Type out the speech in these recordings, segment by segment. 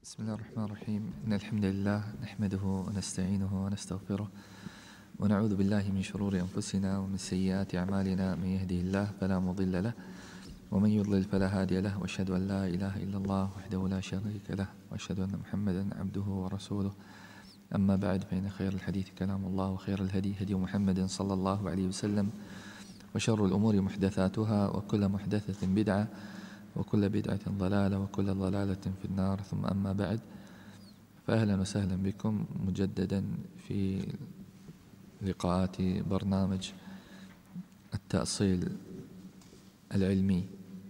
بسم الله الرحمن الرحيم. إن الحمد لله نحمده ونستعينه ونستغفره ونعوذ بالله من شرور أنفسنا ومن سيئات أعمالنا. من يهده الله فلا مضل له ومن يضلل فلا هادي له، وأشهد أن لا إله إلا الله وحده لا شريك له، وأشهد أن محمدا عبده ورسوله. أما بعد، فإن خير الحديث كلام الله، وخير الهدي هدي محمد صلى الله عليه وسلم، وشر الأمور محدثاتها، وكل محدثة بدعة، وكل بدعة ضلالة، وكل ضلالة في النار. ثم أما بعد، فأهلا وسهلا بكم مجددا في لقاءات برنامج التأصيل العلمي.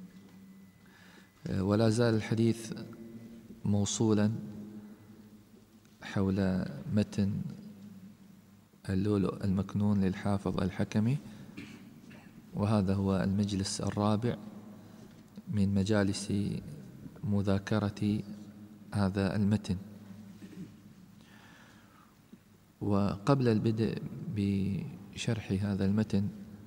ولا زال الحديث موصولا حول متن اللؤلؤ المكنون للحافظ الحكمي، وهذا هو المجلس الرابع من مجالس مذاكرة هذا المتن. وقبل البدء بشرح هذا المتن،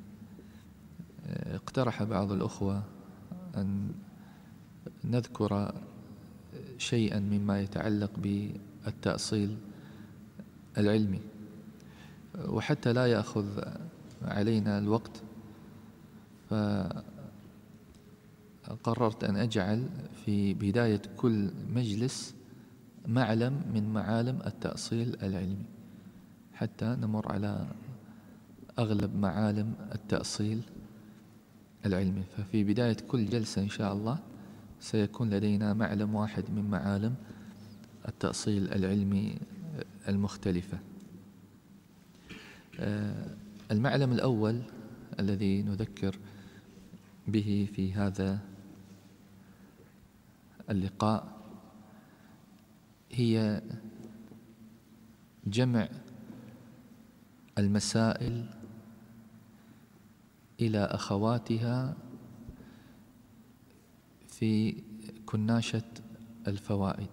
اقترح بعض الأخوة أن نذكر شيئا مما يتعلق بالتأصيل العلمي، وحتى لا يأخذ علينا الوقت فقررت أن أجعل في بداية كل مجلس معلم من معالم التأصيل العلمي، حتى نمر على أغلب معالم التأصيل العلمي. ففي بداية كل جلسة إن شاء الله سيكون لدينا معلم واحد من معالم التأصيل العلمي المختلفة. المعلم الأول الذي نذكر به في هذا اللقاء هي جمع المسائل إلى أخواتها في كناشة الفوائد.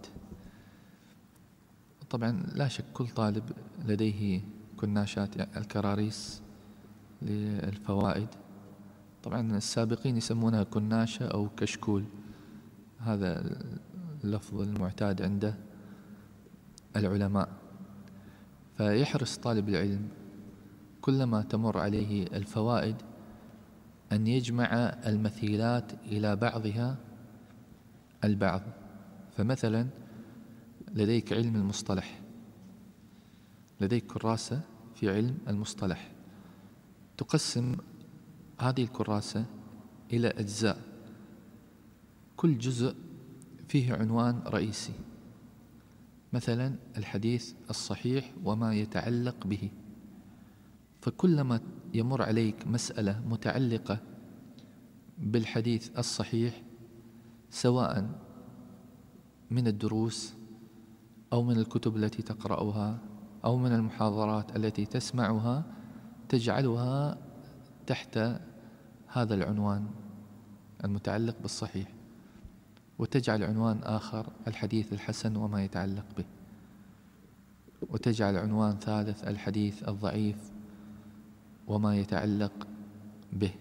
طبعا لا شك كل طالب لديه كناشات الكراريس للفوائد. طبعا السابقين يسمونها كناشة أو كشكول، هذا اللفظ المعتاد عند العلماء. فيحرص طالب العلم كلما تمر عليه الفوائد أن يجمع المثيلات إلى بعضها البعض. فمثلا لديك علم المصطلح، لديك كراسة في علم المصطلح، تقسم هذه الكراسة إلى أجزاء، كل جزء فيه عنوان رئيسي، مثلا الحديث الصحيح وما يتعلق به. فكلما يمر عليك مسألة متعلقة بالحديث الصحيح، سواء من الدروس أو من الكتب التي تقرأها أو من المحاضرات التي تسمعها، تجعلها تحت هذا العنوان المتعلق بالصحيح، وتجعل عنوان آخر الحديث الحسن وما يتعلق به، وتجعل عنوان ثالث الحديث الضعيف وما يتعلق به،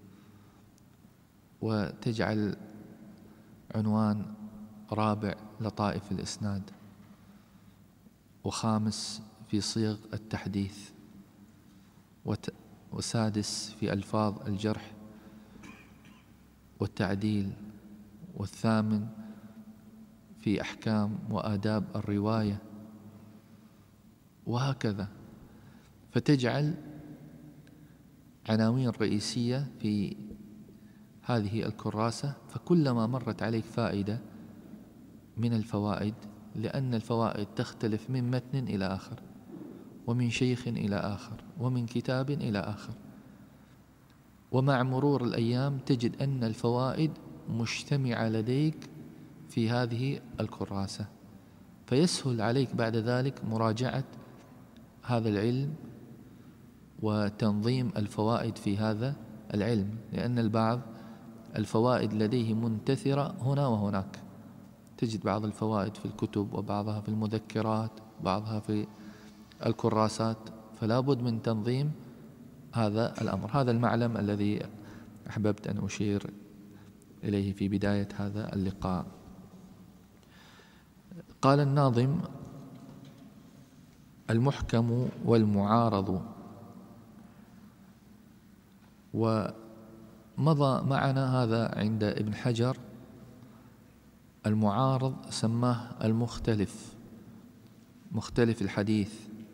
وتجعل عنوان رابع لطائف الإسناد، وخامس في صيغ التحديث، وسادس في ألفاظ الجرح والتعديل، والثامن في أحكام وآداب الرواية، وهكذا. فتجعل عناوين رئيسية في هذه الكراسة، فكلما مرت عليك فائدة من الفوائد، لأن الفوائد تختلف من متن إلى آخر، ومن شيخ إلى آخر، ومن كتاب إلى آخر، ومع مرور الأيام تجد أن الفوائد مجتمعة لديك في هذه الكراسة، فيسهل عليك بعد ذلك مراجعة هذا العلم وتنظيم الفوائد في هذا العلم، لأن البعض الفوائد لديه منتثرة هنا وهناك، تجد بعض الفوائد في الكتب، وبعضها في المذكرات، بعضها في الكراسات، فلا بد من تنظيم هذا الأمر. هذا المعلم الذي أحببت أن أشير إليه في بداية هذا اللقاء. قال الناظم: المحكم والمعارض. ومضى معنا هذا عند ابن حجر. المعارض سماه المختلف، مختلف الحديث،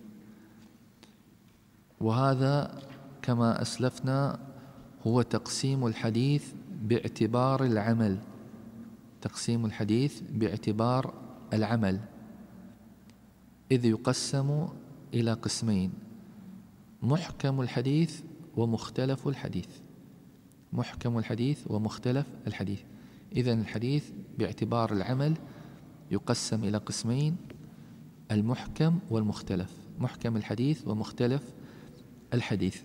وهذا كما أسلفنا هو تقسيم الحديث باعتبار العمل، تقسيم الحديث باعتبار العمل، إذ يقسم إلى قسمين: محكم الحديث ومختلف الحديث. محكم الحديث ومختلف الحديث. إذن الحديث باعتبار العمل يقسم إلى قسمين: المحكم والمختلف، محكم الحديث ومختلف الحديث.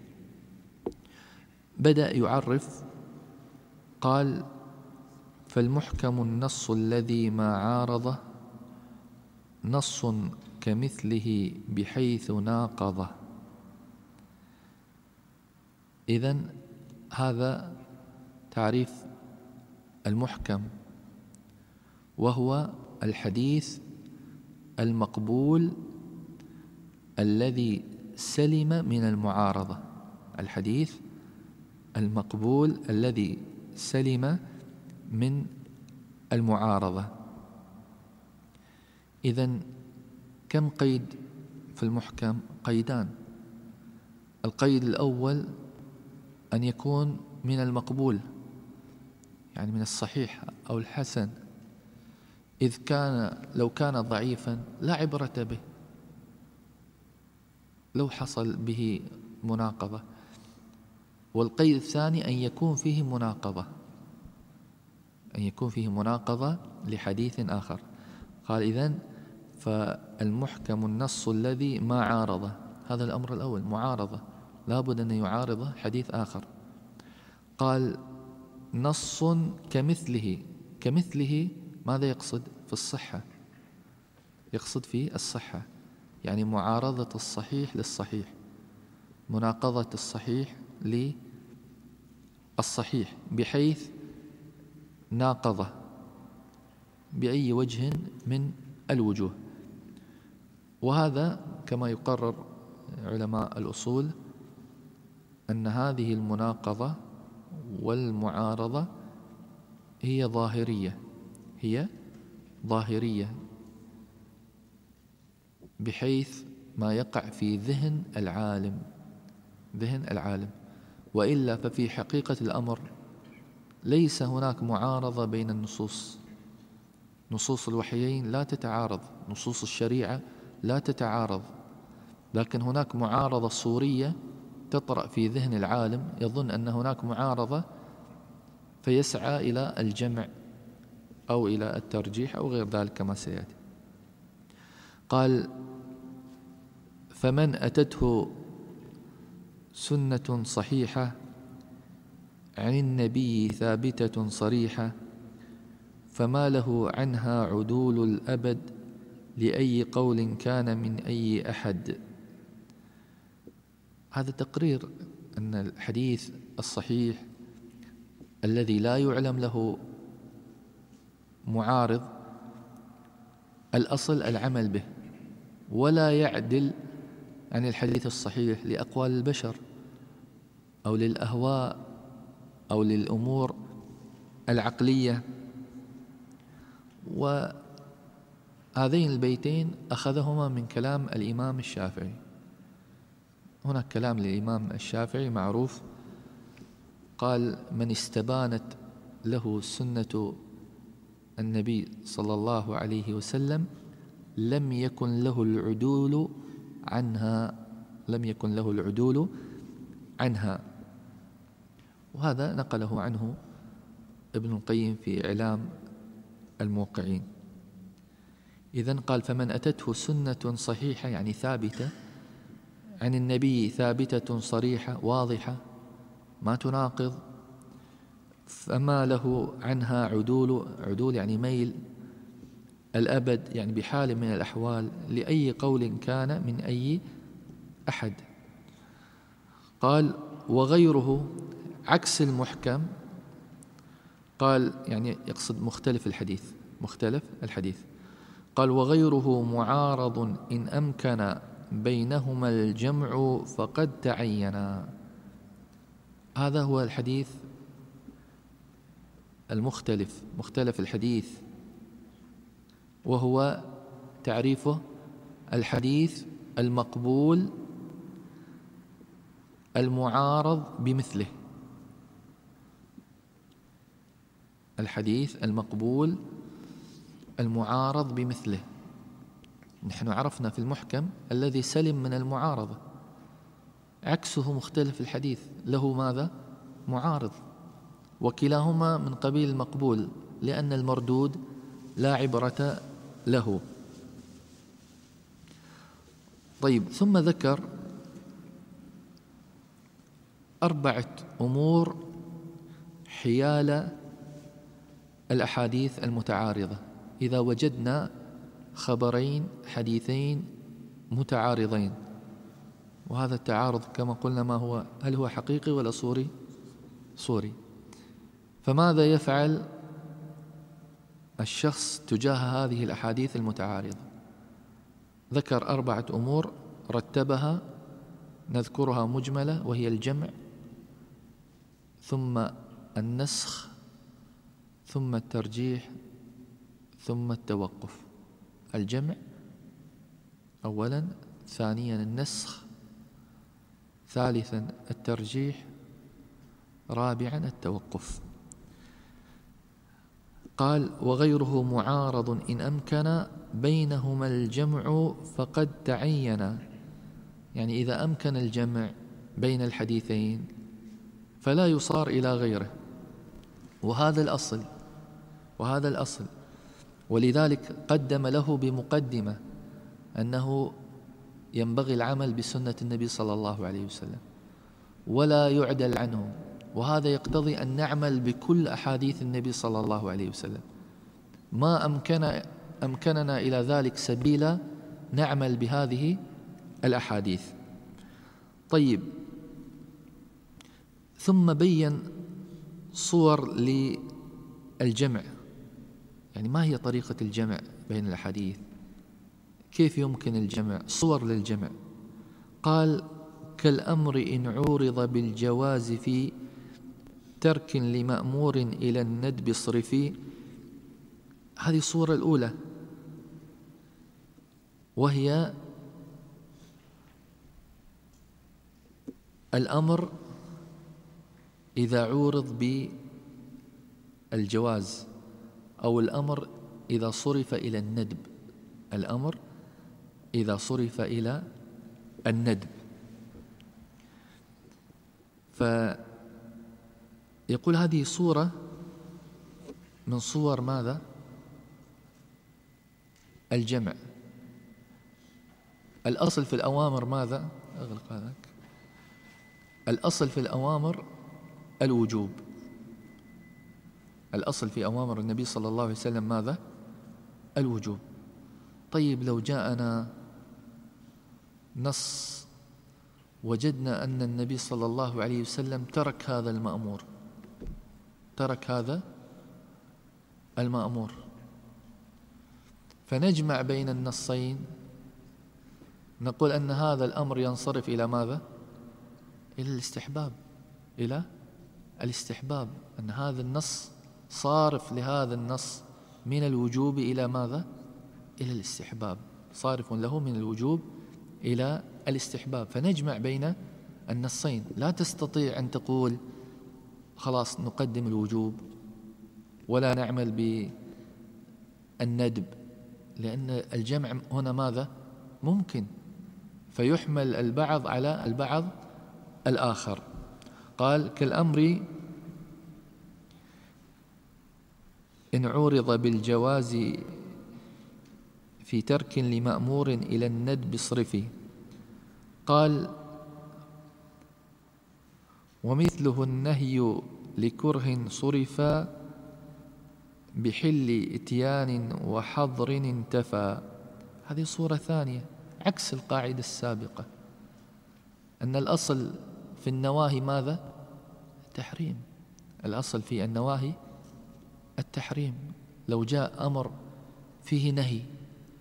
بدأ يعرف، قال: فالمحكم النص الذي ما عارضه، نص كمثله بحيث ناقضه. إذن هذا تعريف المحكم، وهو الحديث المقبول الذي سلم من المعارضة. الحديث المقبول الذي سلم من المعارضة. إذن كم قيد في المحكم؟ قيدان. القيد الأول أن يكون من المقبول، يعني من الصحيح أو الحسن، إذ لو كان ضعيفا لا عبرة به لو حصل به مناقضة. والقيد الثاني أن يكون فيه مناقضة، أن يكون فيه مناقضة لحديث آخر. قال: إذن فالمحكم النص الذي ما عارضه. هذا الأمر الأول، معارضة، لا بد أن يعارض حديث آخر. قال: نص كمثله. كمثله ماذا يقصد؟ في الصحة، يقصد في الصحة، يعني معارضة الصحيح للصحيح، مناقضة الصحيح للصحيح، بحيث ناقضه بأي وجه من الوجوه. وهذا كما يقرر علماء الأصول أن هذه المناقضة والمعارضة هي ظاهرية، هي ظاهرية، بحيث ما يقع في ذهن العالم، ذهن العالم. وإلا ففي حقيقة الأمر ليس هناك معارضة بين النصوص. نصوص الوحيين لا تتعارض، نصوص الشريعة لا تتعارض، لكن هناك معارضة صورية تطرأ في ذهن العالم، يظن أن هناك معارضة فيسعى إلى الجمع أو إلى الترجيح أو غير ذلك كما سيأتي. قال: فمن أتته سنة صحيحة عن النبي ثابتة صريحة، فما له عنها عدول الأبد، لأي قول كان من أي أحد. هذا تقرير أن الحديث الصحيح الذي لا يعلم له معارض الأصل العمل به، ولا يعدل عن الحديث الصحيح لأقوال البشر أو للأهواء أو للأمور العقلية. وهذين البيتين أخذهما من كلام الإمام الشافعي. هناك كلام للإمام الشافعي معروف، قال: من استبانت له سنة النبي صلى الله عليه وسلم لم يكن له العدول عنها، لم يكن له العدول عنها. وهذا نقله عنه ابن القيم في إعلام الموقعين. إذن قال: فمن أتته سنة صحيحة يعني ثابتة عن النبي، ثابتة صريحة واضحة ما تناقض، فما له عنها عدول، عدول يعني ميل، الأبد يعني بحال من الأحوال، لأي قول كان من أي أحد. قال: وغيره عكس المحكم. قال يعني يقصد مختلف الحديث، مختلف الحديث. قال وغيره معارض إن أمكن بينهما الجمع فقد تعينا. هذا هو الحديث مختلف الحديث، وهو تعريفه الحديث المقبول المعارض بمثله. الحديث المقبول المعارض بمثله. نحن عرفنا في المحكم الذي سلم من المعارضة، عكسه مختلف الحديث له ماذا؟ معارض، وكلاهما من قبيل المقبول لأن المردود لا عبرة له. طيب، ثم ذكر 4 أمور حيال الأحاديث المتعارضة. إذا وجدنا خبرين حديثين متعارضين، وهذا التعارض كما قلنا ما هو؟ هل هو حقيقي ولا صوري؟ فماذا يفعل الشخص تجاه هذه الأحاديث المتعارضة؟ ذكر 4 أمور رتبها، نذكرها مجملة، وهي الجمع، ثم النسخ، ثم الترجيح، ثم التوقف. الجمع أولا، ثانيا النسخ، ثالثا الترجيح، رابعا التوقف. قال وغيره معارض إن أمكن بينهما الجمع فقد تعين. يعني إذا أمكن الجمع بين الحديثين فلا يصار إلى غيره، وهذا الأصل. ولذلك قدم له بمقدمة أنه ينبغي العمل بسنة النبي صلى الله عليه وسلم ولا يعدل عنه، وهذا يقتضي أن نعمل بكل أحاديث النبي صلى الله عليه وسلم. ما أمكننا إلى ذلك سبيلا نعمل بهذه الأحاديث. طيب، ثم بين صور للجمع، يعني ما هي طريقة الجمع بين الأحاديث، كيف يمكن الجمع، صور للجمع. قال كالأمر إن عورض بالجواز في ترك لمأمور إلى الندب صرفي. هذه الصورة الأولى، وهي الأمر إذا عورض بالجواز، أو الأمر إذا صرف إلى الندب. الأمر إذا صرف إلى الندب. فيقول هذه صورة من صور ماذا؟ الجمع. الأصل في الأوامر ماذا؟ أغلق هذاك. الأصل في الأوامر الوجوب. الأصل في أوامر النبي صلى الله عليه وسلم ماذا؟ الوجوب. طيب، لو جاءنا نص وجدنا أن النبي صلى الله عليه وسلم ترك هذا المأمور، فنجمع بين النصين، نقول أن هذا الأمر ينصرف إلى ماذا؟ إلى الاستحباب، أن هذا النص صارف لهذا النص من الوجوب إلى ماذا؟ إلى الاستحباب، صارف له من الوجوب إلى الاستحباب. فنجمع بين النصين. لا تستطيع أن تقول خلاص نقدم الوجوب ولا نعمل بالندب، لأن الجمع هنا ماذا؟ ممكن، فيحمل البعض على البعض الآخر. قال كالأمر إن عورض بالجواز في ترك لمأمور إلى الندب صرفي. قال ومثله النهي لكره صرف بحل إتيان وحظر انتفى. هذه صورة ثانية عكس القاعدة السابقة، أن الأصل في النواهي ماذا؟ التحريم. الأصل في النواهي التحريم. لو جاء أمر فيه نهي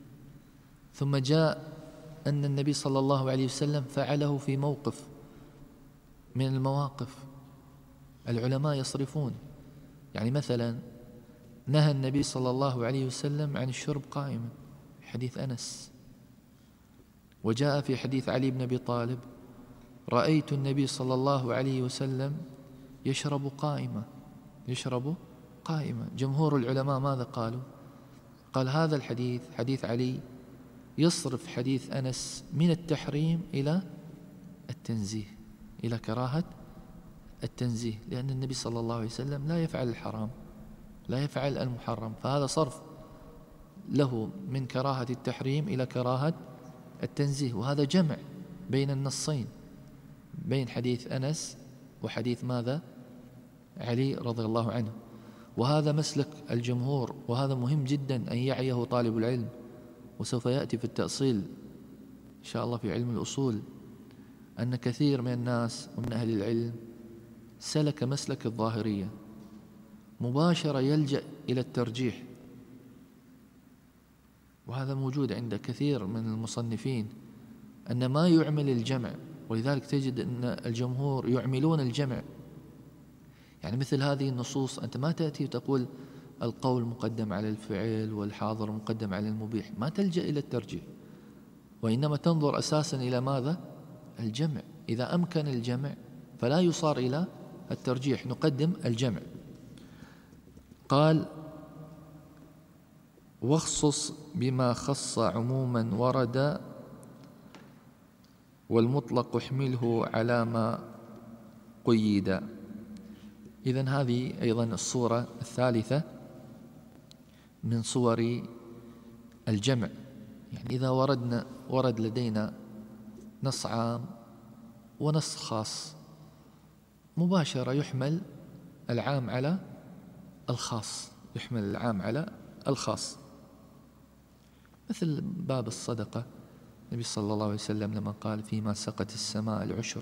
ثم جاء أن النبي صلى الله عليه وسلم فعله في موقف من المواقف. العلماء يصرفون، يعني مثلا نهى النبي صلى الله عليه وسلم عن الشرب قائما، حديث أنس. وجاء في حديث علي بن أبي طالب: رأيت النبي صلى الله عليه وسلم يشرب قائما، يشرب قائما. جمهور العلماء ماذا قالوا؟ قال هذا الحديث، حديث علي، يصرف حديث أنس من التحريم إلى التنزيه، إلى كراهة التنزيه، لأن النبي صلى الله عليه وسلم لا يفعل الحرام، لا يفعل المحرم، فهذا صرف له من كراهة التحريم إلى كراهة التنزيه. وهذا جمع بين النصين، بين حديث أنس وحديث ماذا؟ علي رضي الله عنه. وهذا مسلك الجمهور، وهذا مهم جدا أن يعيه طالب العلم، وسوف يأتي في التأصيل إن شاء الله في علم الأصول أن كثير من الناس ومن أهل العلم سلك مسلك الظاهرية، مباشرة يلجأ إلى الترجيح، وهذا موجود عند كثير من المصنفين، أن ما يعمل الجمع. ولذلك تجد أن الجمهور يعملون الجمع. يعني مثل هذه النصوص أنت ما تأتي وتقول القول مقدم على الفعل والحاضر مقدم على المبيح، ما تلجأ إلى الترجيح، وإنما تنظر أساسا إلى ماذا؟ الجمع. إذا أمكن الجمع فلا يصار إلى الترجيح، نقدم الجمع. قال: واخصص بما خص عموما ورد، والمطلق احمله على ما قيد. إذن هذه أيضا الصورة الثالثة من صور الجمع. يعني إذا ورد لدينا نص عام ونص خاص، مباشرة يحمل العام على الخاص، يحمل العام على الخاص. مثل باب الصدقة، النبي صلى الله عليه وسلم لما قال: فيما سقت السماء العشر،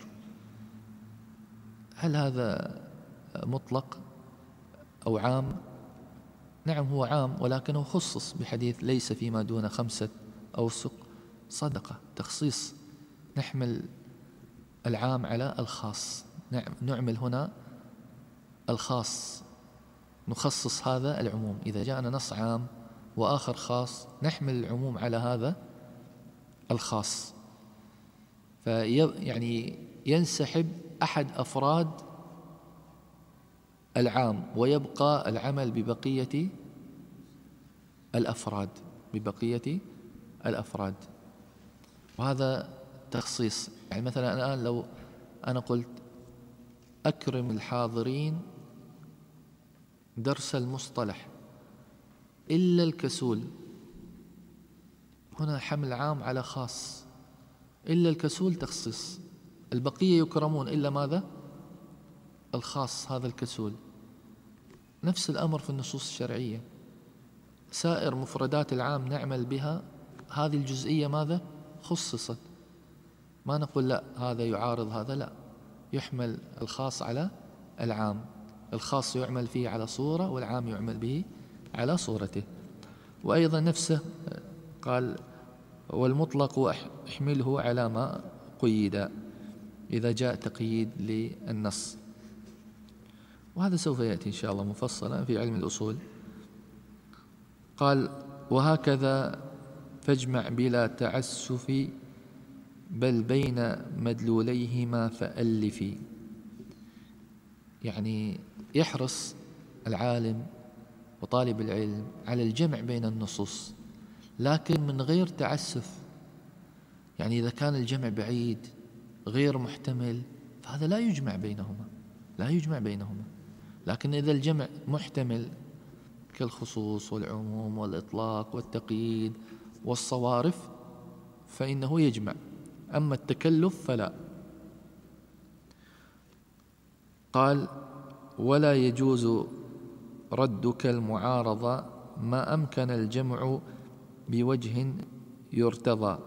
هل هذا مطلق أو عام؟ نعم هو عام، ولكنه خصص بحديث: ليس فيما دون 5 أوسق صدقة. تخصيص، نحمل العام على الخاص، نعمل هنا الخاص، نخصص هذا العموم. إذا جاءنا نص عام وآخر خاص، نحمل العموم على هذا الخاص، يعني ينسحب أحد أفراد العام ويبقى العمل ببقية الأفراد، وهذا تخصيص. يعني مثلا الآن لو أنا قلت: أكرم الحاضرين درس المصطلح إلا الكسول، هنا حمل عام على خاص، إلا الكسول تخصيص، البقية يكرمون إلا ماذا؟ الخاص، هذا الكسول. نفس الأمر في النصوص الشرعية، سائر مفردات العام نعمل بها، هذه الجزئية ماذا؟ خصصت. ما نقول لا هذا يعارض هذا، لا، يحمل الخاص على العام، الخاص يعمل فيه على صورة والعام يعمل به على صورته. وأيضا نفسه قال: والمطلق احمله على ما قيد، إذا جاء تقييد للنص. وهذا سوف يأتي إن شاء الله مفصلا في علم الأصول. قال: وهكذا فاجمع بلا تعسف، بل بين مدلوليهما فألف. يعني يحرص العالم وطالب العلم على الجمع بين النصوص، لكن من غير تعسف. يعني إذا كان الجمع بعيد غير محتمل فهذا لا يجمع بينهما، لكن إذا الجمع محتمل كالخصوص والعموم والإطلاق والتقييد والصوارف فإنه يجمع، أما التكلف فلا. قال: ولا يجوز ردك المعارضة ما أمكن الجمع بوجه يرتضى.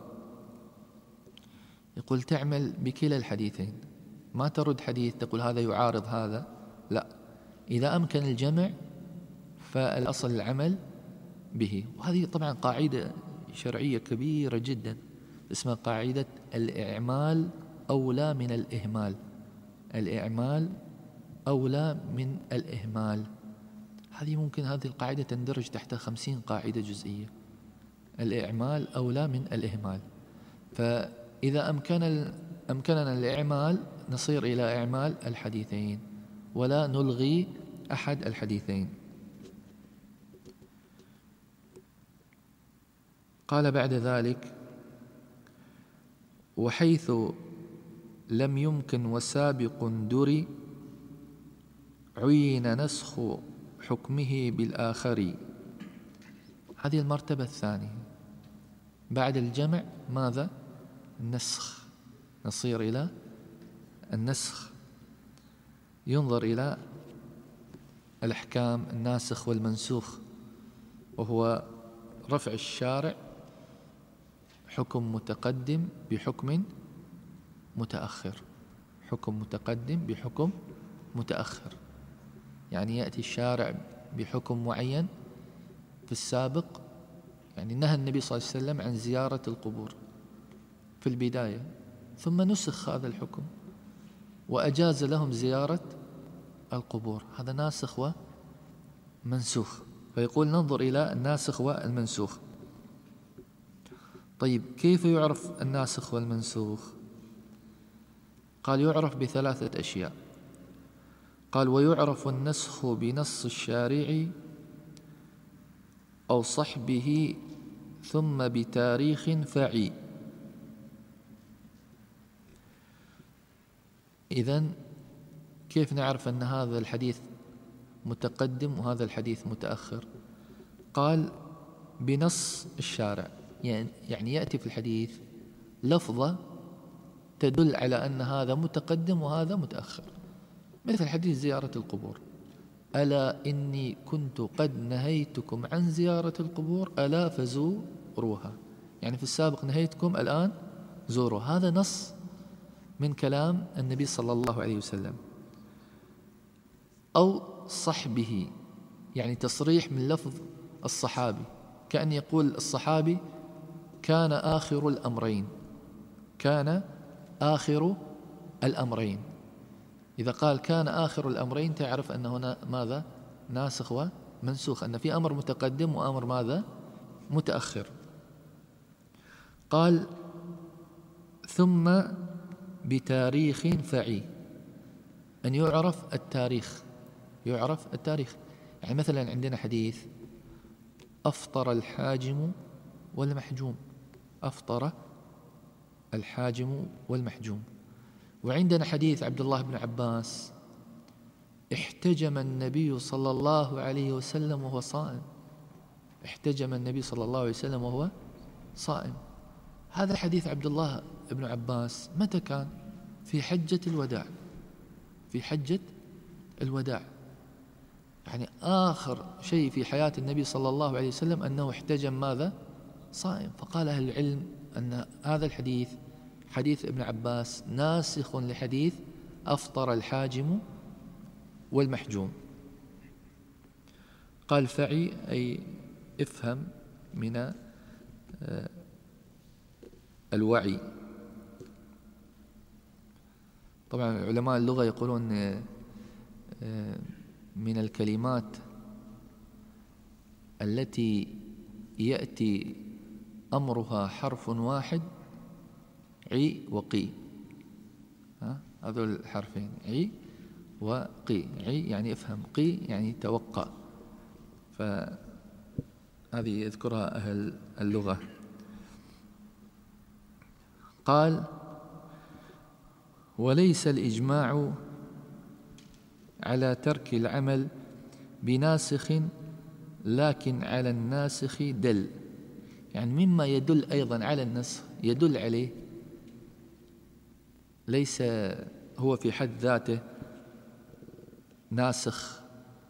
يقول تعمل بكلا الحديثين، ما ترد حديث تقول هذا يعارض هذا، لا، إذا أمكن الجمع فالأصل العمل به. وهذه طبعا قاعدة شرعية كبيرة جدا اسمها قاعدة الإعمال أولى من الإهمال. الإعمال أولى من الإهمال. ممكن هذه القاعدة تندرج تحت 50 قاعدة جزئية. الإعمال أولى من الإهمال. فإذا أمكننا الإعمال نصير إلى إعمال الحديثين ولا نلغي أحد الحديثين. قال بعد ذلك: وحيث لم يمكن وسابق دري عين نسخ حكمه بالآخر. هذه المرتبة الثانية بعد الجمع. ماذا؟ النسخ. نصير إلى النسخ، ينظر إلى الأحكام الناسخ والمنسوخ، وهو رفع الشارع حكم متقدم بحكم متأخر. حكم متقدم بحكم متأخر، يعني يأتي الشارع بحكم معين في السابق. يعني نهى النبي صلى الله عليه وسلم عن زيارة القبور في البداية، ثم نسخ هذا الحكم وأجاز لهم زيارة القبور. هذا ناسخ ومنسوخ. فيقول ننظر إلى الناسخ والمنسوخ. طيب، كيف يعرف الناسخ والمنسوخ؟ قال: يعرف بثلاثة أشياء. قال: ويعرف النسخ بنص الشارع أو صحبه ثم بتاريخ فعي. إذن كيف نعرف أن هذا الحديث متقدم وهذا الحديث متأخر؟ قال: بنص الشارع. يعني يأتي في الحديث لفظة تدل على أن هذا متقدم وهذا متأخر، مثل حديث زيارة القبور: ألا إني كنت قد نهيتكم عن زيارة القبور ألا فزوروها. يعني في السابق نهيتكم، الآن زوروا. هذا نص من كلام النبي صلى الله عليه وسلم. أو صحبه، يعني تصريح من لفظ الصحابي، كأن يقول الصحابي: كان آخر الأمرين. كان آخر الأمرين. إذا قال كان آخر الأمرين تعرف أن هنا ماذا؟ ناسخ ومنسوخ، أن في أمر متقدم وأمر ماذا؟ متأخر. قال: ثم بتاريخ فعي، أن يعرف التاريخ. يعرف التاريخ. يعني مثلا عندنا حديث: أفطر الحاجم والمحجوم. أفطر الحاجم والمحجوم. وعندنا حديث عبد الله بن عباس: احتجم النبي صلى الله عليه وسلم وهو صائم. احتجم النبي صلى الله عليه وسلم وهو صائم. هذا حديث عبد الله بن عباس متى كان؟ في حجة الوداع. في حجة الوداع، يعني آخر شيء في حياة النبي صلى الله عليه وسلم أنه احتجم ماذا؟ صائم. فقال أهل العلم أن هذا الحديث، حديث ابن عباس، ناسخ لحديث أفطر الحاجم والمحجوم. قال: فعي أي افهم من الوعي. طبعا علماء اللغة يقولون من الكلمات التي يأتي أمرها حرف واحد عي وقي. هذول الحرفين عي وقي. عي يعني افهم، قي يعني توقع. فهذه يذكرها أهل اللغة. قال: وليس الإجماع على ترك العمل بناسخ لكن على الناسخ دل. يعني مما يدل أيضا على النسخ يدل عليه، ليس هو في حد ذاته ناسخ،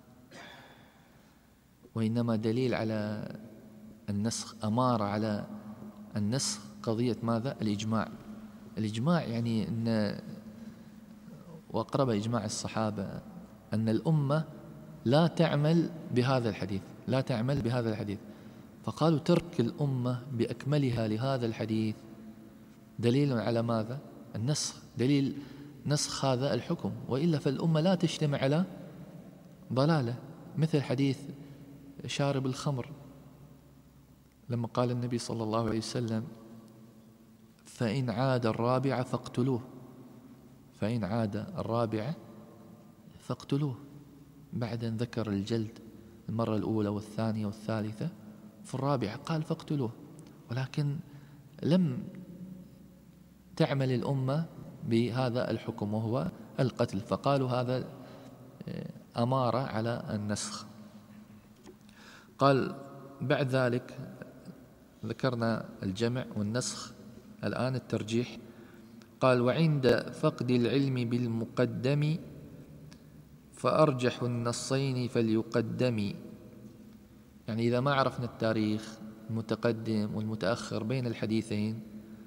وإنما دليل على النسخ، أمارة على النسخ. قضية ماذا؟ الإجماع. الإجماع يعني أن، وأقرب إجماع الصحابة، أن الأمة لا تعمل بهذا الحديث. لا تعمل بهذا الحديث. فقالوا ترك الأمة بأكملها لهذا الحديث دليل على ماذا؟ النسخ، دليل نسخ هذا الحكم، وإلا فالأمة لا تجتمع على ضلالة. مثل حديث شارب الخمر لما قال النبي صلى الله عليه وسلم فإن عاد الرابعة فاقتلوه، فإن عاد الرابعة فاقتلوه، بعد أن ذكر الجلد المرة الأولى والثانية والثالثة، في الرابعة قال فاقتلوه. ولكن لم تعمل الأمة بهذا الحكم وهو القتل، فقالوا هذا أمارة على النسخ. قال بعد ذلك ذكرنا الجمع والنسخ، الآن الترجيح. قال وعند فقد العلم بالمقدم فأرجح النصين فليقدم. يعني إذا ما عرفنا التاريخ المتقدم والمتأخر بين الحديثين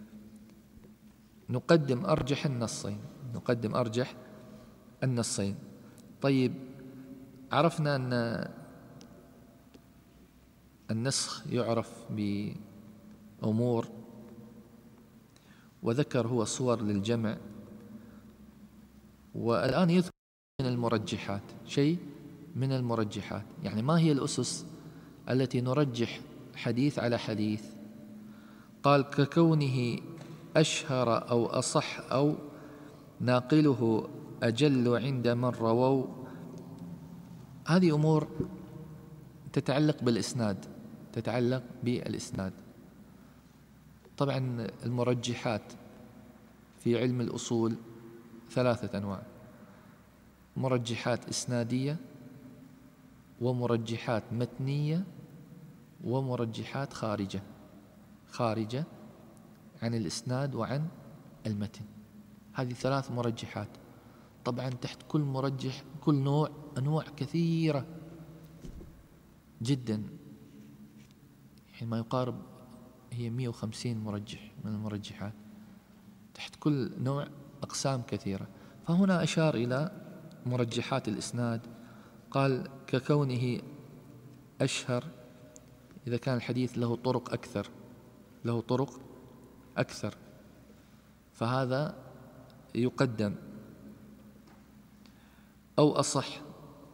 نقدم أرجح النصين، نقدم أرجح النصين. طيب عرفنا أن النسخ يعرف بأمور، وذكر هو صور للجمع، والآن يذكر من المرجحات شيء من المرجحات. يعني ما هي الأسس التي نرجح حديث على حديث؟ قال ككونه أشهر أو أصح أو ناقله أجل عند من رووا. هذه أمور تتعلق بالإسناد، تتعلق بالإسناد. طبعا المرجحات في علم الأصول ثلاثة أنواع: مرجحات إسنادية، ومرجحات متنية، ومرجحات خارجة عن الإسناد وعن المتن. هذه ثلاث مرجحات. طبعا تحت كل مرجح كل نوع أنواع كثيرة جدا، يعني ما يقارب هي 150 مرجح من المرجحات، تحت كل نوع أقسام كثيرة. فهنا أشار إلى مرجحات الإسناد، قال ككونه أشهر، إذا كان الحديث له طرق أكثر، له طرق أكثر فهذا يقدم. أو أصح،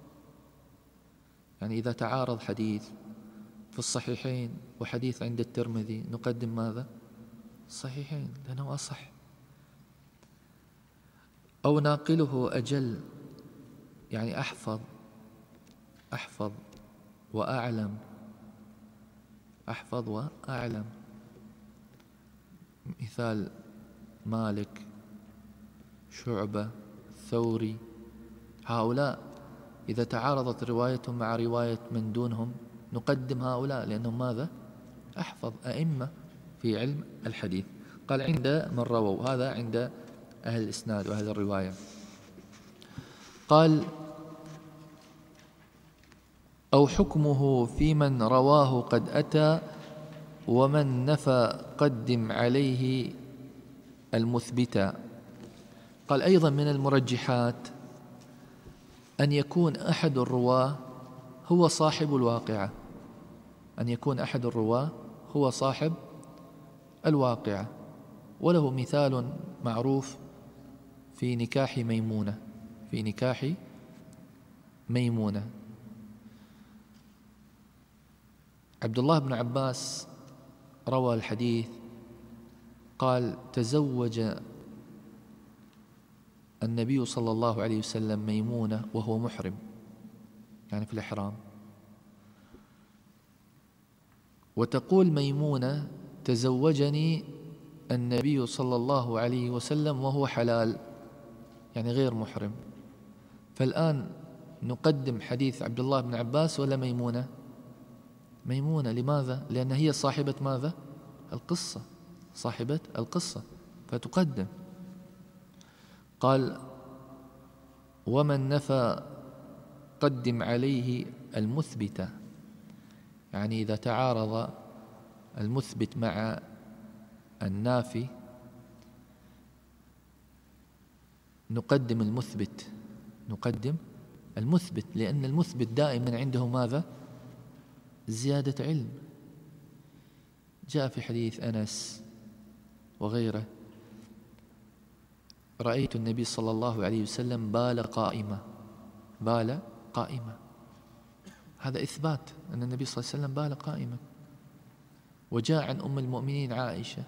يعني إذا تعارض حديث في الصحيحين وحديث عند الترمذي نقدم ماذا؟ الصحيحين لأنه أصح. أو ناقله أجل، يعني أحفظ وأعلم، أحفظ وأعلم. مثال مالك، شعبة، ثوري، هؤلاء إذا تعارضت روايتهم مع رواية من دونهم نقدم هؤلاء لأنهم ماذا؟ أحفظ، أئمة في علم الحديث. قال عند من رووا، هذا عند أهل الإسناد وأهل الرواية. قال أو حكمه في من رواه قد أتى ومن نفى قدم عليه المثبتا. قال أيضا من المرجحات أن يكون أحد الرواة هو صاحب الواقعة، أن يكون أحد الرواة هو صاحب الواقعة. وله مثال معروف في نكاح ميمونة، في نكاح ميمونة. عبد الله بن عباس روى الحديث، قال تزوج النبي صلى الله عليه وسلم ميمونة وهو محرم، يعني في الإحرام. وتقول ميمونة تزوجني النبي صلى الله عليه وسلم وهو حلال، يعني غير محرم. فالآن نقدم حديث عبد الله بن عباس ولا ميمونة؟ ميمونة. لماذا؟ لأن هي صاحبة ماذا؟ القصة، صاحبة القصة، فتقدم. قال ومن نفى قدم عليه المثبت، يعني إذا تعارض المثبت مع النافي نقدم المثبت، نقدم المثبت، لأن المثبت دائما عنده ماذا؟ زيادة علم، جاء في حديث أنس وغيره: رأيت النبي صلى الله عليه وسلم بال قائمة. بال قائمة، هذا إثبات أن النبي صلى الله عليه وسلم بال قائمة. وجاء عن أم المؤمنين عائشة: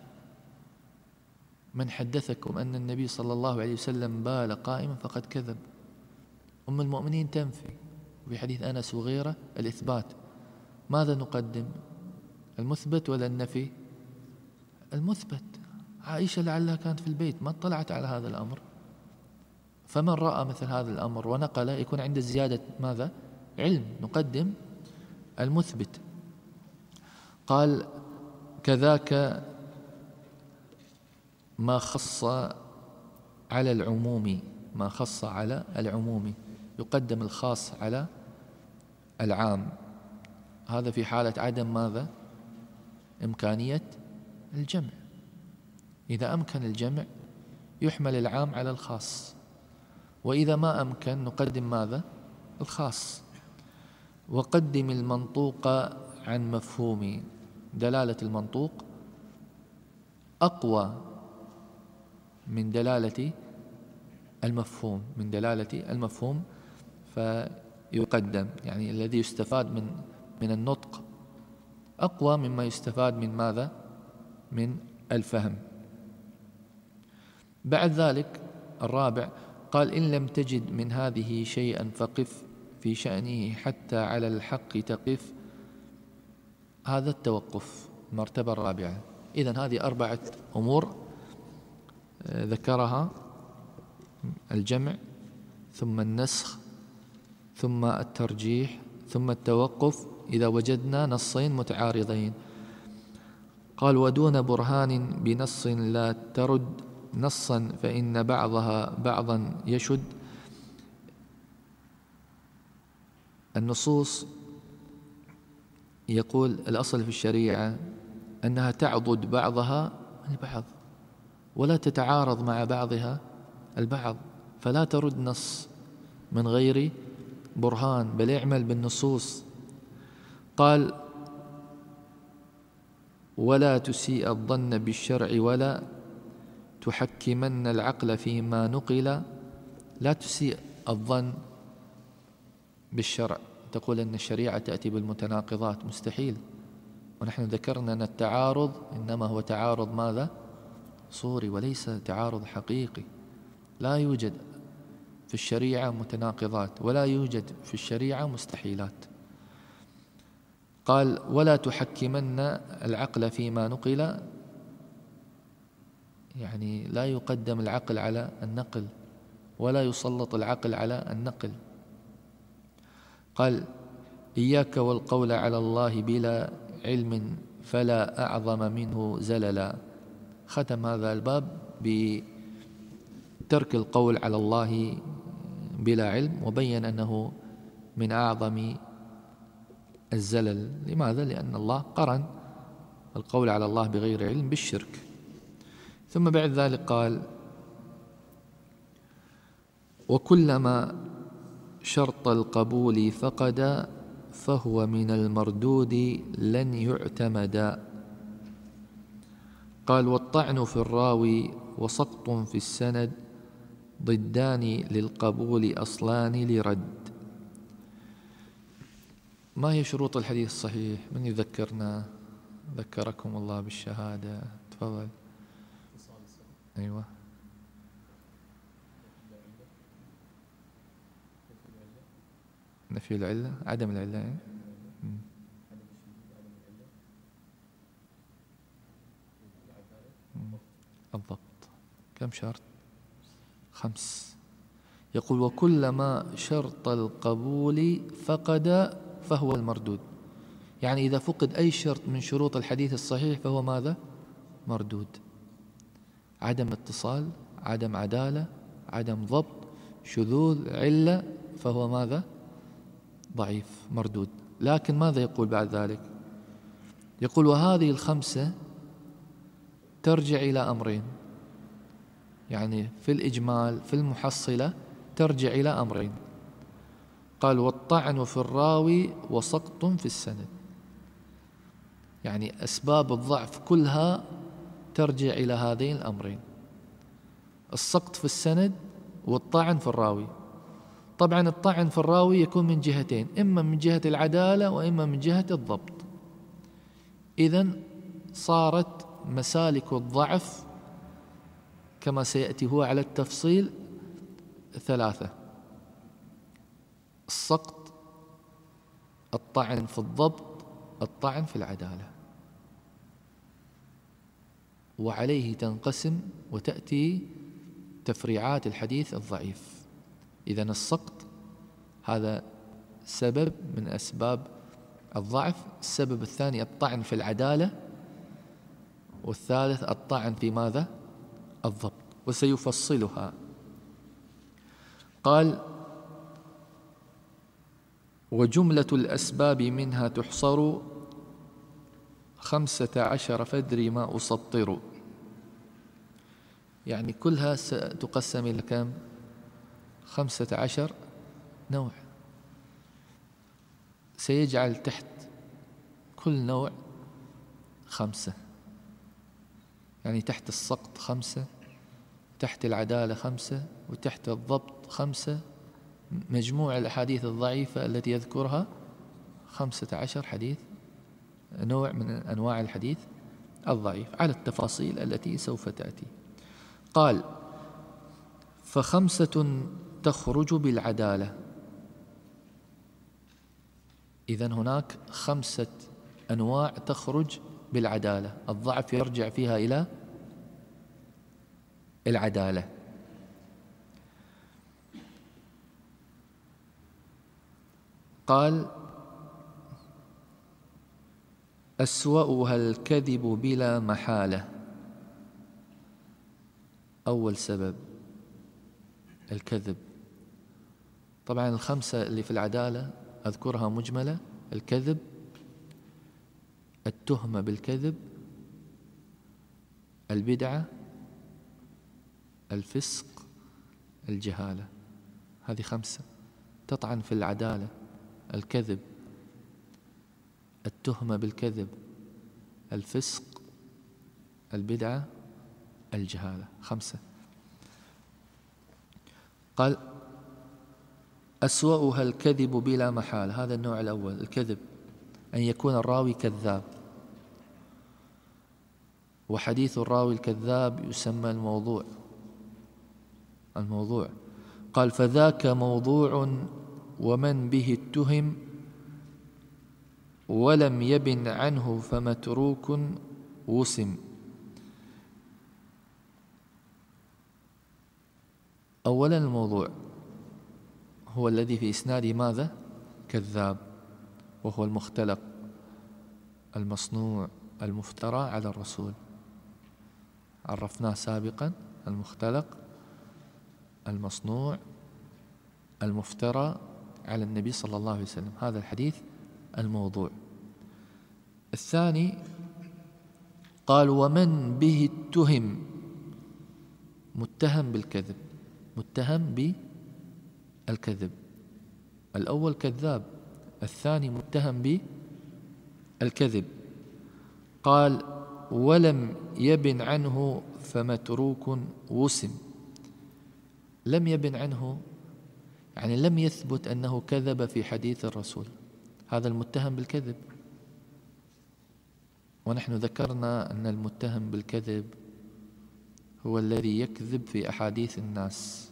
من حدثكم أن النبي صلى الله عليه وسلم بال قائما فقد كذب. أم المؤمنين تنفي، وفي حديث أنس وغيره الإثبات. ماذا نقدم، المثبت ولا النفي؟ المثبت. عائشة لعلها كانت في البيت ما اطلعت على هذا الأمر، فمن رأى مثل هذا الأمر ونقل يكون عنده زيادة ماذا؟ علم. نقدم المثبت. قال: كذاك ما خص على العموم، ما خص على العموم، يقدم الخاص على العام. هذا في حالة عدم ماذا؟ إمكانية الجمع. إذا أمكن الجمع يحمل العام على الخاص، وإذا ما أمكن نقدم ماذا؟ الخاص. وقدم المنطوق عن مفهوم، دلالة المنطوق أقوى من دلالة المفهوم، من دلالة المفهوم فيقدم. يعني الذي يستفاد من النطق أقوى مما يستفاد من ماذا؟ من الفهم. بعد ذلك الرابع قال: إن لم تجد من هذه شيئا فقف في شأنه حتى على الحق تقف. هذا التوقف، المرتبة الرابعة. إذن هذه 4 أمور ذكرها: الجمع، ثم النسخ، ثم الترجيح، ثم التوقف إذا وجدنا نصين متعارضين. قال: ودون برهان بنص لا ترد نصا فإن بعضها بعضا يشد. النصوص يقول الأصل في الشريعة أنها تعضد بعضها البعض ولا تتعارض مع بعضها البعض، فلا ترد نص من غير برهان، بل يعمل بالنصوص. قال: ولا تسيء الظن بالشرع ولا تحكمن العقل فيما نقل. لا تسيء الظن بالشرع، تقول أن الشريعة تأتي بالمتناقضات، مستحيل. ونحن ذكرنا أن التعارض إنما هو تعارض ماذا؟ صوري، وليس تعارض حقيقي. لا يوجد في الشريعة متناقضات، ولا يوجد في الشريعة مستحيلات. قال: ولا تحكمن العقل فيما نقل، يعني لا يقدم العقل على النقل، ولا يسلط العقل على النقل. قال: إياك والقول على الله بلا علم فلا أعظم منه زللا. ختم هذا الباب بترك القول على الله بلا علم، وبين أنه من أعظم الزلل. لماذا؟ لأن الله قرن القول على الله بغير علم بالشرك. ثم بعد ذلك قال: وكلما شرط القبول فقد فهو من المردود لن يعتمد. قال: والطعن في الراوي وسقط في السند ضدان للقبول أصلان لرد. ما هي شروط الحديث الصحيح؟ من يذكرنا؟ ذكركم الله بالشهادة. تفضل. أيوة. نفي العلة، عدم العلة يعني. الضبط. كم شرط؟ 5. يقول: وكلما شرط القبول فقد فهو المردود. يعني إذا فقد أي شرط من شروط الحديث الصحيح فهو ماذا؟ مردود. عدم اتصال، عدم عدالة، عدم ضبط، شذوذ، علة، فهو ماذا؟ ضعيف، مردود. لكن ماذا يقول بعد ذلك؟ يقول: وهذه ال5 ترجع إلى أمرين. يعني في الإجمال في المحصلة ترجع إلى أمرين. قال: والطعن في الراوي وسقط في السند. يعني أسباب الضعف كلها ترجع إلى هذين الأمرين: السقط في السند والطعن في الراوي. طبعا الطعن في الراوي يكون من جهتين، إما من جهة العدالة وإما من جهة الضبط. إذن صارت مسالك الضعف كما سيأتي هو على التفصيل 3: السقط، الطعن في الضبط، الطعن في العدالة. وعليه تنقسم وتأتي تفريعات الحديث الضعيف. إذن السقط هذا سبب من أسباب الضعف. السبب الثاني الطعن في العدالة، والثالث الطعن في ماذا؟ الضبط. وسيفصلها. قال: وجملة الأسباب منها تحصر 15 فادري ما أسطر. يعني كلها ستقسم إلى كم؟ 15 نوع. سيجعل تحت كل نوع 5، يعني تحت السقط 5، تحت العدالة 5، وتحت الضبط 5. مجموع الأحاديث الضعيفة التي يذكرها 15 حديث، نوع من أنواع الحديث الضعيف، على التفاصيل التي سوف تأتي. قال: ف5 تخرج بالعدالة. إذن هناك 5 أنواع تخرج بالعدالة، الضعف يرجع فيها إلى العدالة. قال: أسوأها الكذب بلا محالة. أول سبب الكذب. طبعا 5 اللي في العدالة أذكرها مجملة: الكذب، التهمة بالكذب، البدعة، الفسق، الجهالة. هذه 5 تطعن في العدالة: الكذب، التهمة بالكذب، الفسق، البدعة، الجهالة. 5. قال: أسوأها الكذب بلا محالة. هذا النوع الأول، الكذب، أن يكون الراوي كذاب. وحديث الراوي الكذاب يسمى الموضوع. قال: فذاك موضوع ومن به اتهم ولم يبن عنه فمتروك وسم. أولا الموضوع هو الذي في إسناده ماذا؟ كذاب، وهو المختلق، المصنوع، المفترى على الرسول. عرفناه سابقا: المختلق، المصنوع، المفترى على النبي صلى الله عليه وسلم. هذا الحديث الموضوع. الثاني قال: ومن به اتهم، متهم بالكذب، متهم بالكذب. الأول كذاب، الثاني متهم بالكذب. قال: ولم يبن عنه فمتروك وسم. لم يبن عنه يعني لم يثبت أنه كذب في حديث الرسول، هذا المتهم بالكذب. ونحن ذكرنا أن المتهم بالكذب هو الذي يكذب في أحاديث الناس،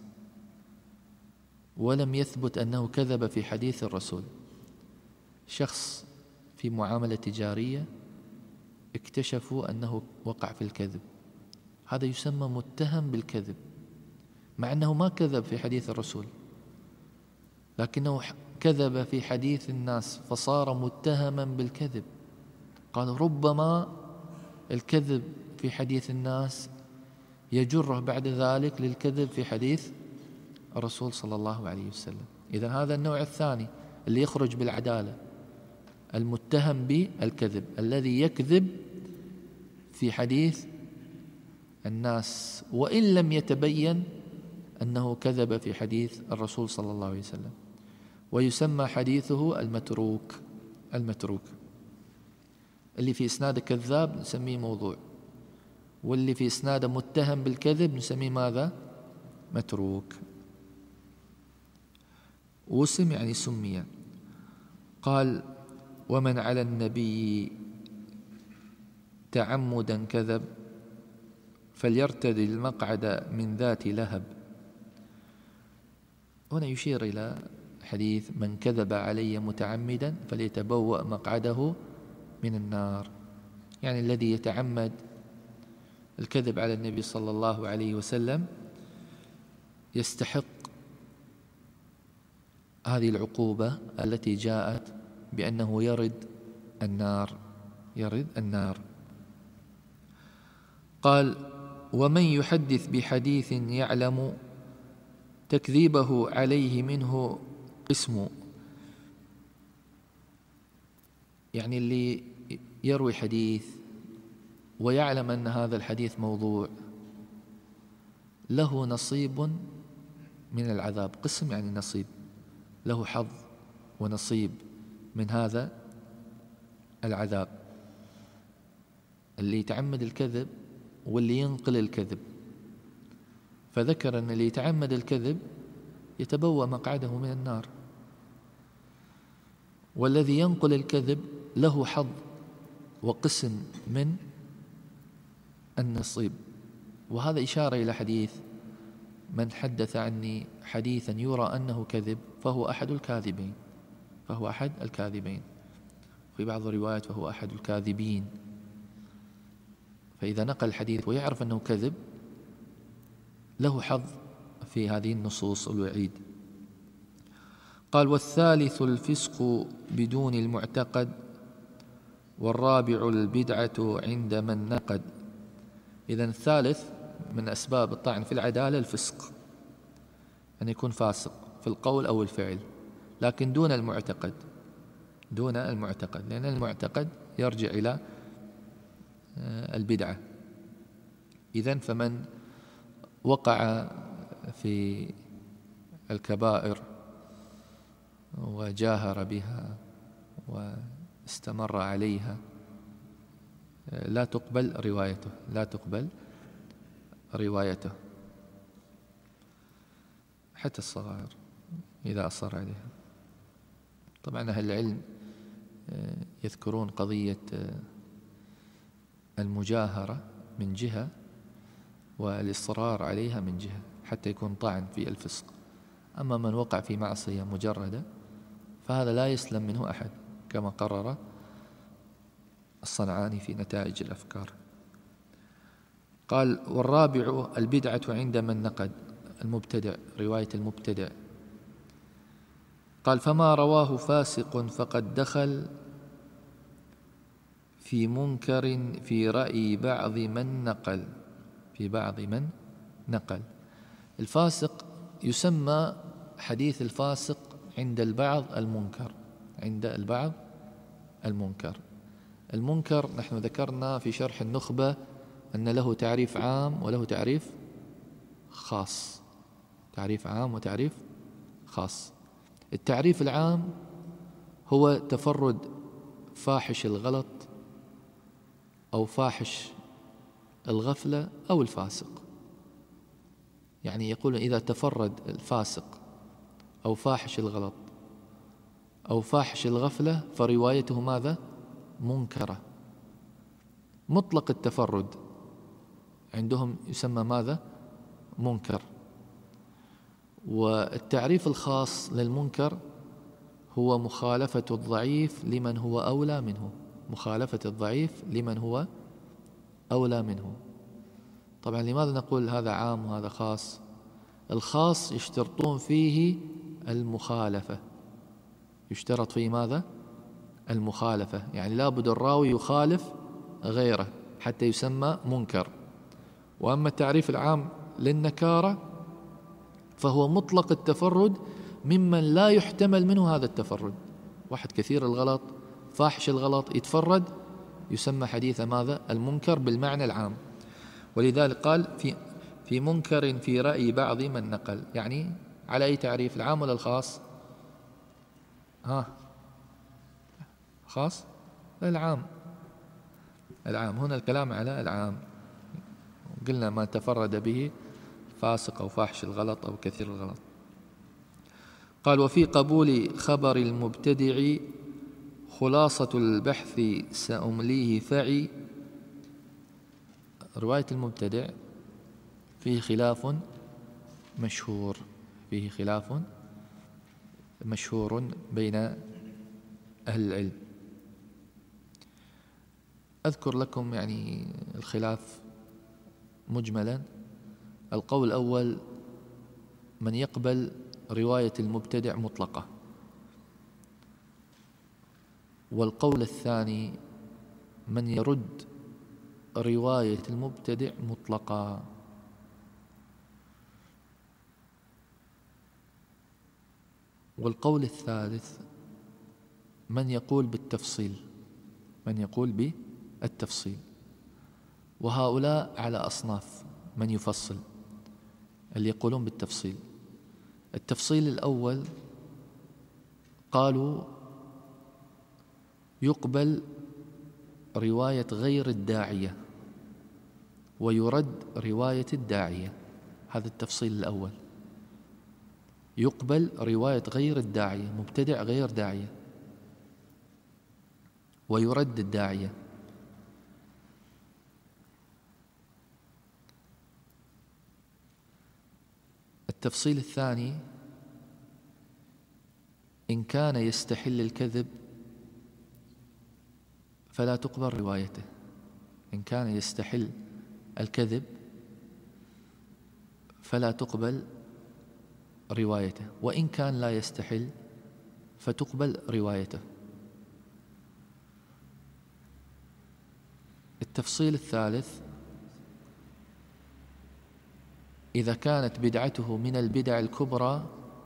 ولم يثبت أنه كذب في حديث الرسول. شخص في معاملة تجارية اكتشفوا أنه وقع في الكذب، هذا يسمى متهم بالكذب، مع أنه ما كذب في حديث الرسول، لكنه كذب في حديث الناس فصار متهما بالكذب. قال: ربما الكذب في حديث الناس يجره بعد ذلك للكذب في حديث الرسول صلى الله عليه وسلم. إذن هذا النوع الثاني اللي يخرج بالعدالة، المتهم بالكذب، الذي يكذب في حديث الناس وإن لم يتبين أنه كذب في حديث الرسول صلى الله عليه وسلم، ويسمى حديثه المتروك. اللي في إسناده كذاب نسميه موضوع، واللي في إسناده متهم بالكذب نسميه ماذا؟ متروك. وسم يعني سمي. قال ومن على النبي تعمدا كذب فليرتد المقعد من ذات لهب. هنا يشير إلى حديث من كذب علي متعمدا فليتبوأ مقعده من النار، يعني الذي يتعمد الكذب على النبي صلى الله عليه وسلم يستحق هذه العقوبة التي جاءت بأنه يرد النار، يرد النار. قال ومن يحدث بحديث يعلم تكذيبه عليه منه قسم، يعني اللي يروي حديث ويعلم أن هذا الحديث موضوع له نصيب من العذاب. قسم يعني نصيب، له حظ ونصيب من هذا العذاب. اللي يتعمد الكذب واللي ينقل الكذب، فذكر أن اللي يتعمد الكذب يتبوأ مقعده من النار، والذي ينقل الكذب له حظ وقسم من النصيب. وهذا إشارة إلى حديث من حدث عني حديثا يرى أنه كذب فهو أحد الكاذبين، فهو أحد الكاذبين، في بعض الروايات فهو أحد الكاذبين. فإذا نقل الحديث ويعرف أنه كذب له حظ في هذه النصوص الوعيد. قال والثالث الفسق بدون المعتقد والرابع البدعة عند من نقد. إذن الثالث من أسباب الطعن في العدالة الفسق، أن يكون فاسق في القول أو الفعل، لكن دون المعتقد، دون المعتقد، لأن المعتقد يرجع إلى البدعة. إذن فمن وقع في الكبائر وجاهر بها واستمر عليها لا تقبل روايته، لا تقبل روايته، حتى الصغائر إذا أصر عليها. طبعا أهل العلم يذكرون قضية المجاهرة من جهة والإصرار عليها من جهة حتى يكون طعن في الفسق. أما من وقع في معصية مجردة فهذا لا يسلم منه أحد، كما قرر الصنعاني في نتائج الأفكار. قال والرابع البدعة عند من نقد، المبتدع، رواية المبتدع. قال فما رواه فاسق فقد دخل في منكر في رأي بعض من نقل، في بعض من نقل. الفاسق يسمى حديث الفاسق عند البعض المنكر، عند البعض المنكر. المنكر نحن ذكرنا في شرح النخبة أن له تعريف عام وله تعريف خاص، تعريف عام وتعريف خاص. التعريف العام هو تفرد فاحش الغلط أو فاحش الغفلة أو الفاسق، يعني يقول إذا تفرد الفاسق أو فاحش الغلط أو فاحش الغفلة فروايته ماذا؟ منكرة. مطلق التفرد عندهم يسمى ماذا؟ منكر. والتعريف الخاص للمنكر هو مخالفة الضعيف لمن هو أولى منه، مخالفة الضعيف لمن هو أولى منه. طبعا لماذا نقول هذا عام وهذا خاص؟ الخاص يشترطون فيه المخالفة، يشترط فيه ماذا؟ المخالفة، يعني لابد الراوي يخالف غيره حتى يسمى منكر. وأما التعريف العام للنكارة فهو مطلق التفرد ممن لا يحتمل منه هذا التفرد. واحد كثير الغلط فاحش الغلط يتفرد يسمى حديث ماذا؟ المنكر بالمعنى العام. ولذلك قال في منكر في رأي بعض من نقل، يعني على أي تعريف، العام ولا الخاص؟ خاص؟ لا العام. العام. هنا الكلام على العام، قلنا ما تفرد به فاسق أو فاحش الغلط أو كثير الغلط. قال: وفي قبول خبر المبتدع خلاصة البحث سأمليه فعي. رواية المبتدع فيه خلاف مشهور، فيه خلاف مشهور بين أهل العلم. أذكر لكم يعني الخلاف مجملا. القول الأول: من يقبل رواية المبتدع مطلقة. والقول الثاني: من يرد رواية المبتدع مطلقة. والقول الثالث: من يقول بالتفصيل، من يقول بالتفصيل. وهؤلاء على أصناف: من يفصل، اللي يقولون بالتفصيل. التفصيل الأول قالوا يقبل رواية غير الداعية ويرد رواية الداعية. هذا التفصيل الأول، يقبل رواية غير الداعية، مبتدع غير داعية، ويرد الداعية. التفصيل الثاني: إن كان يستحل الكذب فلا تقبل روايته. إن كان يستحل الكذب فلا تقبل روايته، وإن كان لا يستحل فتقبل روايته. التفصيل الثالث: إذا كانت بدعته من البدع الكبرى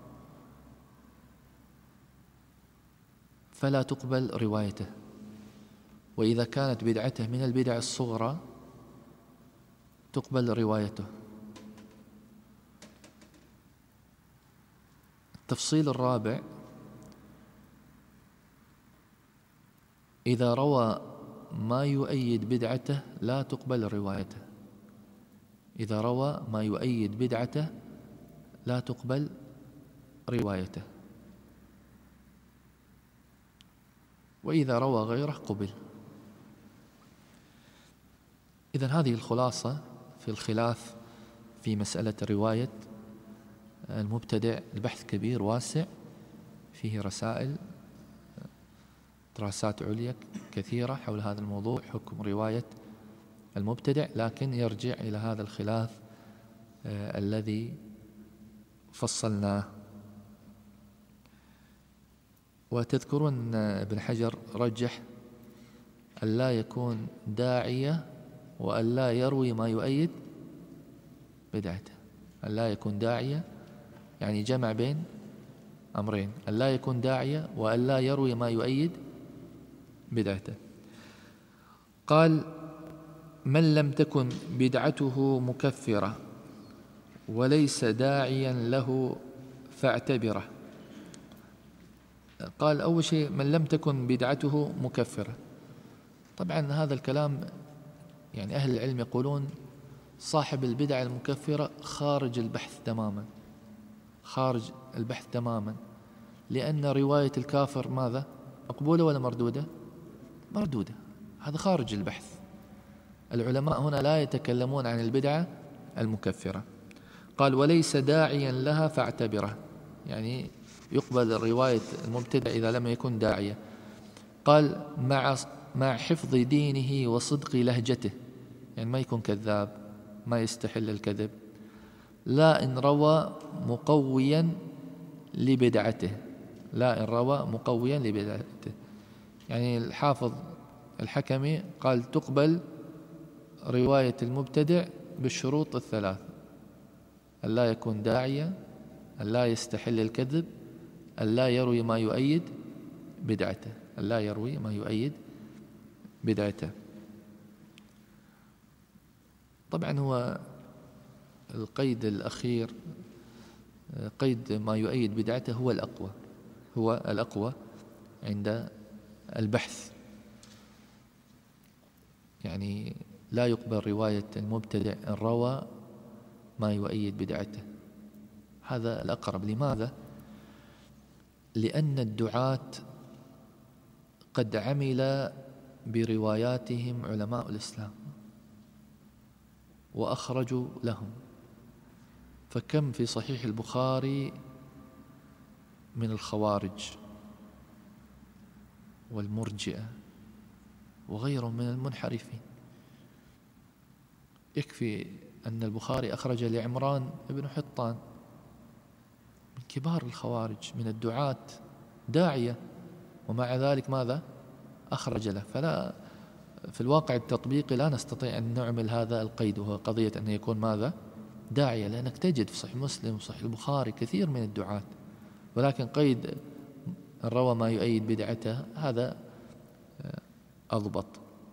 فلا تقبل روايته، وإذا كانت بدعته من البدع الصغرى تقبل روايته. التفصيل الرابع: إذا روى ما يؤيد بدعته لا تقبل روايته. إذا روى ما يؤيد بدعته لا تقبل روايته، وإذا روى غيره قبل. إذن هذه الخلاصة في الخلاف في مسألة رواية المبتدع. البحث كبير واسع، فيه رسائل، دراسات عليا كثيرة حول هذا الموضوع، حكم رواية المبتدع، لكن يرجع إلى هذا الخلاف الذي فصلناه. وتذكرون ابن حجر رجح ألا يكون داعية وألا يروي ما يؤيد بدعته. ألا يكون داعية يعني جمع بين أمرين: ألا يكون داعية وألا يروي ما يؤيد بدعته. قال: من لم تكن بدعته مكفرة وليس داعيا له فاعتبره. قال أول شيء: من لم تكن بدعته مكفرة. طبعا هذا الكلام يعني أهل العلم يقولون صاحب البدع المكفرة خارج البحث تماما، خارج البحث تماما، لأن رواية الكافر ماذا؟ مقبولة ولا مردودة؟ مردودة. هذا خارج البحث. العلماء هنا لا يتكلمون عن البدعة المكفرة. قال: وليس داعيا لها فاعتبره، يعني يقبل رواية المبتدع إذا لم يكن داعية. قال: مع حفظ دينه وصدق لهجته، يعني ما يكون كذاب، ما يستحل الكذب. لا إن روى مقويا لبدعته، لا إن روى مقويا لبدعته. يعني الحافظ الحكمي قال: تقبل رواية المبتدع بالشروط الثلاث: ألا يكون داعيا، ألا يستحل الكذب، ألا يروي ما يؤيد بدعته، ألا يروي ما يؤيد بدعته. طبعا هو القيد الأخير، قيد ما يؤيد بدعته، هو الأقوى، هو الأقوى عند البحث. يعني لا يقبل رواية المبتدع إن روى ما يؤيد بدعته، هذا الأقرب. لماذا؟ لأن الدعاة قد عمل برواياتهم علماء الإسلام وأخرجوا لهم، فكم في صحيح البخاري من الخوارج والمرجئة وغيرهم من المنحرفين. يكفي أن البخاري أخرج لعمران بن حطان من كبار الخوارج من الدعاة، داعية، ومع ذلك ماذا؟ أخرج له. فلا، في الواقع التطبيقي لا نستطيع أن نعمل هذا القيد، وهو قضية أن يكون ماذا؟ داعية، لأنك تجد في صحيح مسلم وصحيح البخاري كثير من الدعاة، ولكن قيد أن روى ما يؤيد بدعته هذا أضبط.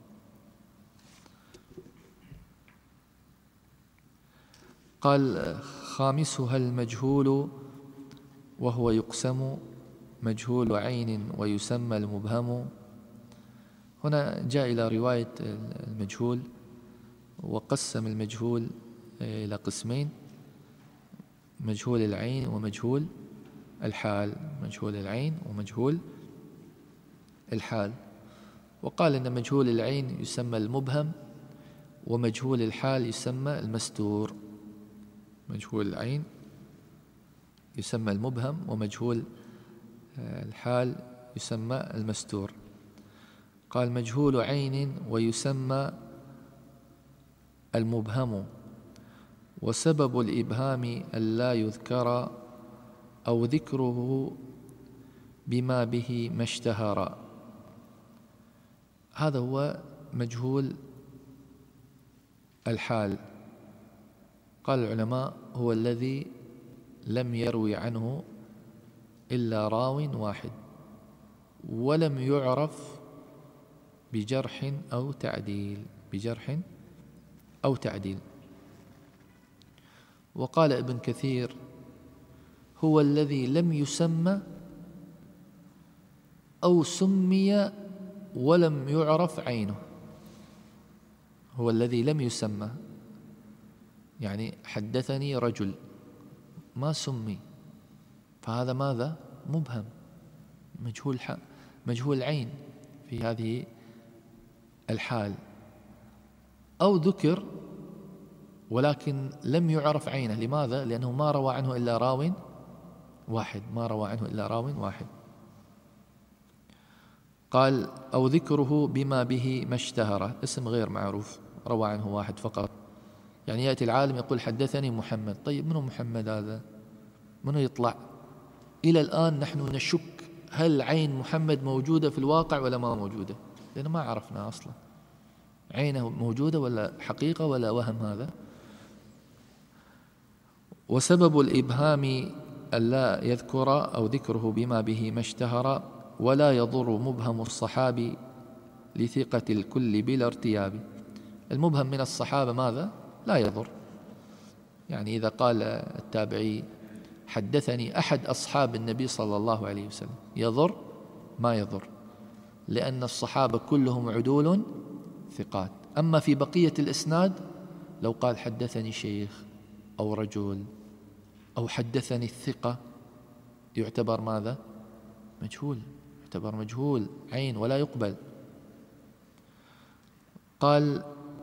قال: خامسها المجهول، وهو يقسم مجهول عين ويسمى المبهم. هنا جاء إلى رواية المجهول وقسم المجهول إلى قسمين: مجهول العين ومجهول الحال. مجهول العين ومجهول الحال. وقال إن مجهول العين يسمى المبهم، ومجهول الحال يسمى المستور. مجهول العين يسمى المبهم، ومجهول الحال يسمى المستور. قال: مجهول عين ويسمى المبهم، وسبب الإبهام ألا يذكر أو ذكره بما به ما اشتهر. هذا هو مجهول الحال. قال العلماء: هو الذي لم يروي عنه إلا راو واحد، ولم يعرف بجرح أو تعديل. بجرح أو تعديل. وقال ابن كثير: هو الذي لم يسمى أو سمي ولم يعرف عينه. هو الذي لم يسمى، يعني حدثني رجل ما سمي، فهذا ماذا؟ مبهم، مجهول عين في هذه الحال. أو ذكر ولكن لم يعرف عينه. لماذا؟ لأنه ما روى عنه إلا راو واحد. ما روى عنه إلا راو واحد. قال: أو ذكره بما به ما اشتهر، اسم غير معروف روى عنه واحد فقط. يعني يأتي العالم يقول: حدثني محمد. طيب منو محمد هذا؟ منو يطلع؟ إلى الآن نحن نشك هل عين محمد موجودة في الواقع ولا ما موجودة، لأن ما عرفنا أصلا عينه موجودة ولا حقيقة ولا وهم. هذا. وسبب الإبهام ألا يذكر أو ذكره بما به ما اشتهر، ولا يضر مبهم الصحابي لثقة الكل بلا ارتياب. المبهم من الصحابة ماذا؟ لا يضر. يعني إذا قال التابعي: حدثني أحد أصحاب النبي صلى الله عليه وسلم، يضر؟ ما يضر، لأن الصحابة كلهم عدول ثقات. أما في بقية الإسناد لو قال: حدثني شيخ أو رجل أو حدثني الثقة، يعتبر ماذا؟ مجهول، يعتبر مجهول عين ولا يقبل. قال: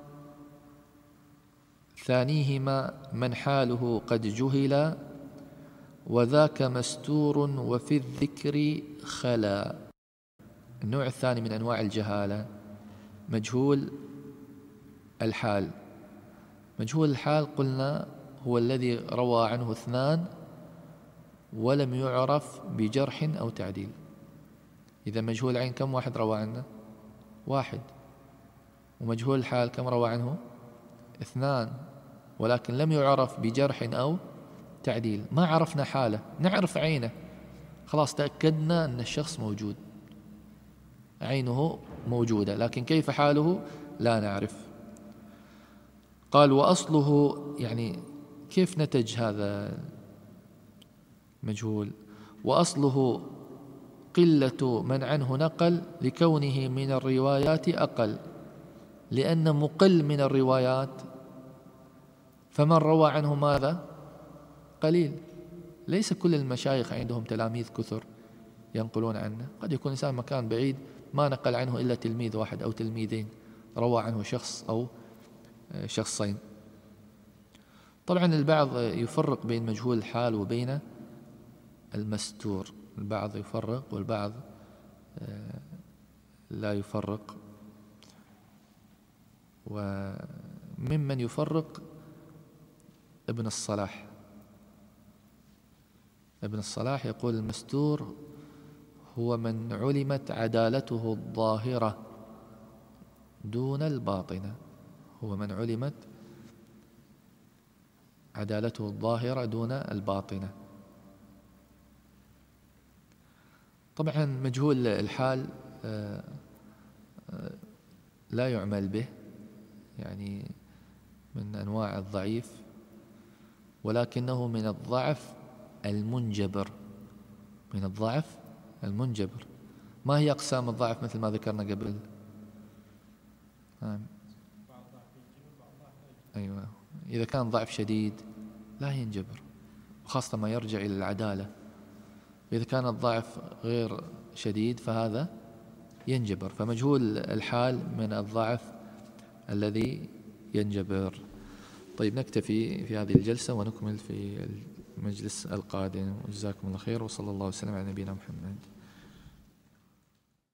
ثانيهما من حاله قد جهل، وذاك مستور وفي الذكر خلا. النوع الثاني من أنواع الجهالة مجهول الحال. مجهول الحال قلنا هو الذي روى عنه اثنان ولم يعرف بجرح أو تعديل. إذا مجهول العين كم واحد روى عنه؟ واحد. ومجهول الحال كم روى عنه؟ اثنان، ولكن لم يعرف بجرح أو تعديل. ما عرفنا حاله، نعرف عينه، خلاص تأكدنا أن الشخص موجود، عينه موجودة، لكن كيف حاله لا نعرف. قال: وأصله، يعني كيف نتج هذا مجهول؟ وأصله قلة من عنه نقل، لكونه من الروايات أقل. لأن مقل من الروايات، فمن روى عنه ماذا؟ قليل. ليس كل المشايخ عندهم تلاميذ كثر ينقلون عنه، قد يكون إنسان مكان بعيد ما نقل عنه إلا تلميذ واحد أو تلميذين، روى عنه شخص أو شخصين. طبعا البعض يفرق بين مجهول الحال وبين المستور، البعض يفرق والبعض لا يفرق. وممن يفرق ابن الصلاح. ابن الصلاح يقول المستور هو من علمت عدالته الظاهرة دون الباطنة، هو من علمت عدالته الظاهرة دون الباطنة. طبعا مجهول الحال لا يعمل به، يعني من أنواع الضعيف، ولكنه من الضعف المنجبر، من الضعف المنجبر. ما هي أقسام الضعف مثل ما ذكرنا قبل؟ أيوة، إذا كان ضعف شديد لا ينجبر، خاصة ما يرجع إلى العدالة. إذا كان الضعف غير شديد فهذا ينجبر. فمجهول الحال من الضعف الذي ينجبر. طيب نكتفي في هذه الجلسة ونكمل في المجلس القادم، وجزاكم الله خير، وصلى الله وسلم على نبينا محمد.